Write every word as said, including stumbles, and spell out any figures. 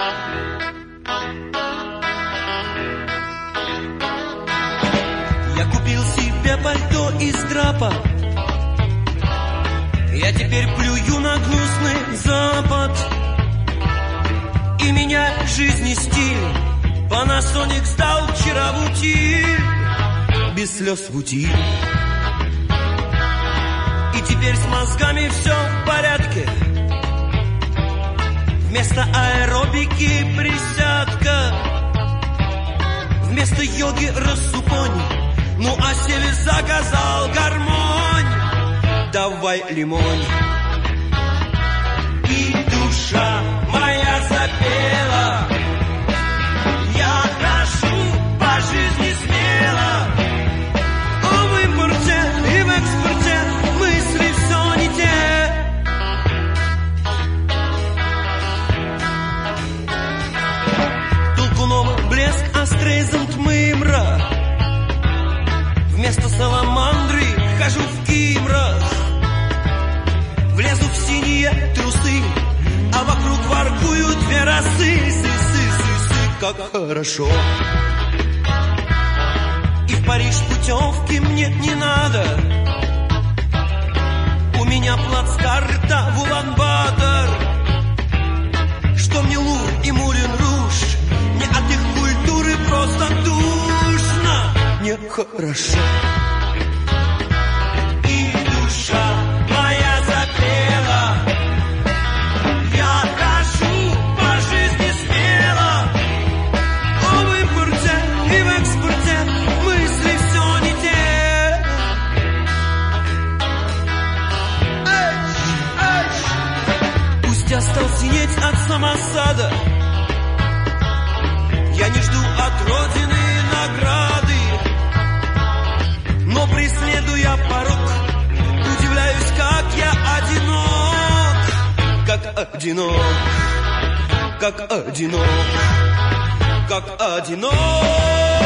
Я купил себе пальто из драпа, я теперь плюю на гнусный Запад. И меня жизни стиль Panasonic сдал вчера в утиль, без слез в утиль. И теперь с мозгами все в порядке, вместо аэробики присядка, вместо йоги рассупонь. Ну а Севе заказал гармонь, давай лимонь. И душа моя запела, я хожу по жизни смело. О, в импорте и в экспорте мысли все не те. Толкунова блеск, а Стрейзанд мымра. Вместо саламандры хожу в кимрах, влезу в синие трусы, а вокруг воркуют две росы. Сы-сы-сы-сы, как хорошо. И в Париж путевки мне не надо, у меня плацкарта в Улан-Батор. Что мне Лур и Мулен-Руж, мне от их культуры просто душно, нехорошо. И душа моя запела, я хожу по жизни смело. О, в импорте и в экспорте мысли все не те. Эйч, эйч. Пусть я стал синеть от самосада, я не жду от Родины награды, но преследуя порог, удивляюсь, как я одинок, как одинок, как одинок, как одинок.